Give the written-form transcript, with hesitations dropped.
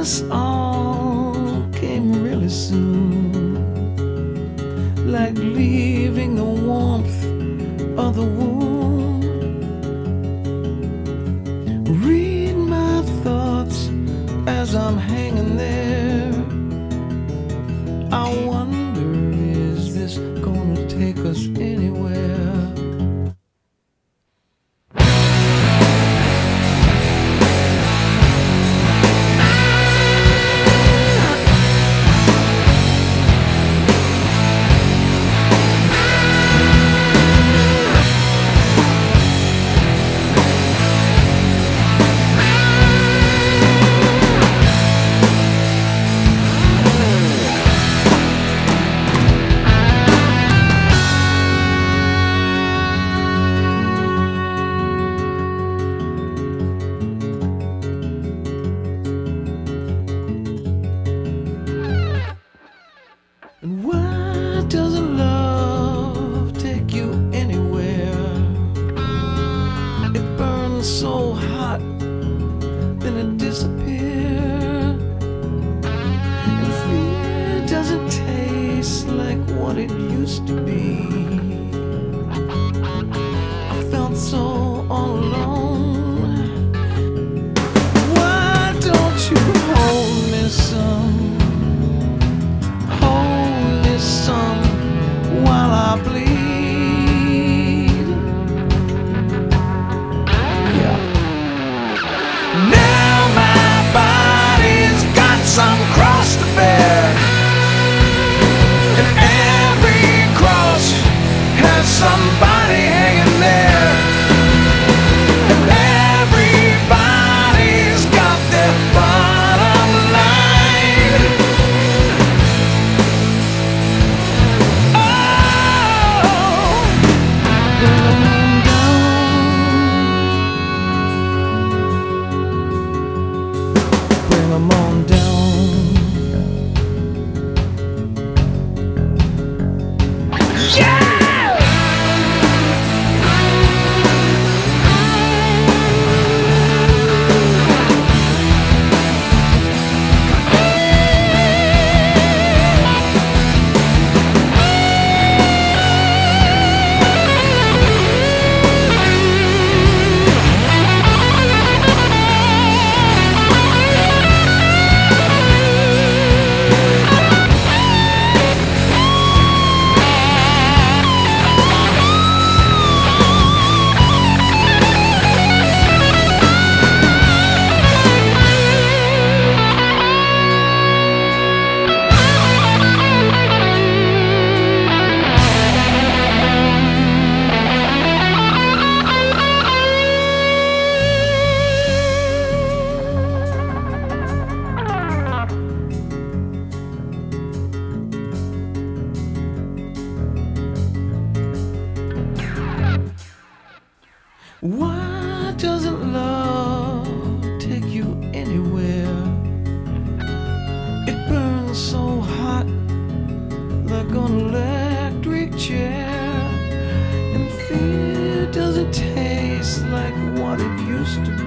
this all came really soon, like leaving the warmth of the womb. Read my thoughts as I'm hanging there. I wonder, is this gonna take us anywhere? And why doesn't love take you anywhere? It burns so hot, then it disappears. And fear doesn't taste like what it used to be. I felt so all alone. Why don't you hold me some? While I bleed, yeah. Now my body's got some cross to bear, and every cross has somebody hanging there, and everybody's got their bottom line. Bring 'em on down. Yeah! Why doesn't love take you anywhere? It burns so hot like an electric chair, and fear doesn't taste like what it used to be.